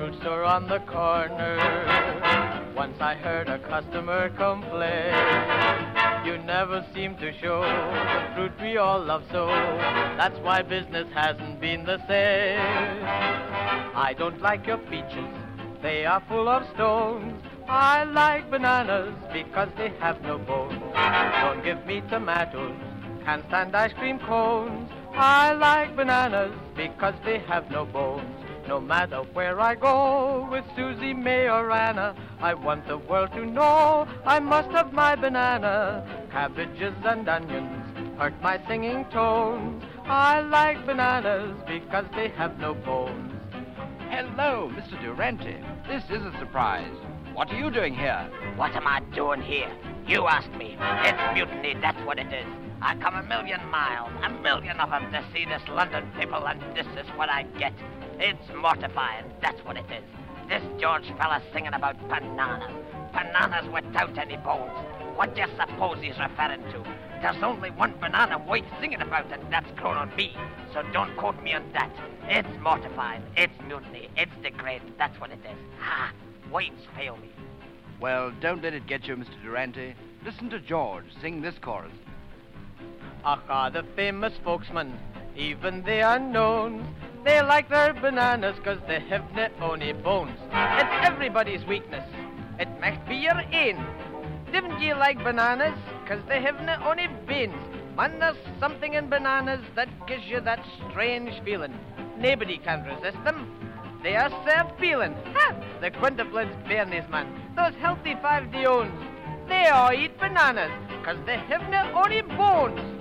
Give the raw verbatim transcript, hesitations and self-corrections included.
fruit store on the corner. Once I heard a customer complain, you never seem to show the fruit we all love so. That's why business hasn't been the same. I don't like your peaches, they are full of stones. I like bananas because they have no bones. Don't give me tomatoes, can't stand ice cream cones. I like bananas because they have no bones. No matter where I go, with Susie, May, or Anna, I want the world to know I must have my banana. Cabbages and onions hurt my singing tones. I like bananas because they have no bones. Hello, Mister Durante. This is a surprise. What are you doing here? What am I doing here? You asked me. It's mutiny, that's what it is. I come a million miles, a million of them, to see this London people, and this is what I get. It's mortifying, that's what it is. This George fella singing about bananas. Bananas without any bones. What do you suppose he's referring to? There's only one banana worth singing about, and that's grown on me. So don't quote me on that. It's mortifying, it's mutiny, it's degrading, that's what it is. Ha! Words fail me. Well, don't let it get you, Mister Durante. Listen to George sing this chorus. Aha, the famous folksmen, even the unknowns, they like their bananas because they have no only bones. It's everybody's weakness. It must be your ain. Didn't you like bananas because they have no only beans? Man, there's something in bananas that gives you that strange feeling. Nobody can resist them. They are so appealing. Ha! The quintuplets bairnies, man. Those healthy five-de-ons. They all eat bananas because they have no only bones.